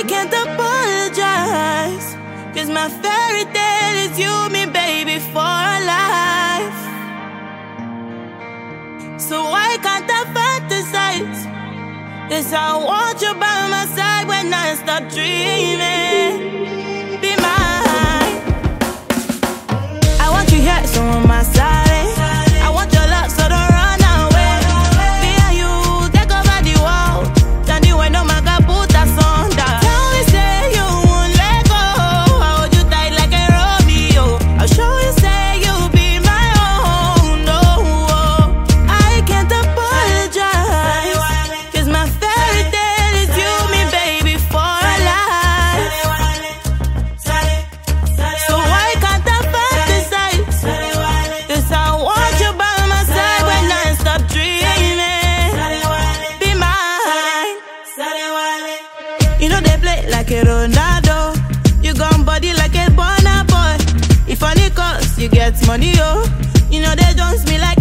I can't apologize, 'cause my fairy tale is you, me baby, for life. So why can't I fantasize? 'Cause I want you by my side when I stop dreaming. Be mine. I want you here, so on my side. I want your love, so don't run away. Me and you take over the world. Tell you when no man can put us under. Tell me say you won't let go. I hold you tight like a Romeo. I'll show you say you'll be my own. No, I can't apologize, 'cause my fairy tale is you, me baby, for life. So why can't I fantasize? 'Cause I want you by my side when I stop dreaming. Be mine. You know they play like a Ronaldo. You gon' body like a Burna Boy. If only cause you get money, oh. You know they don't me like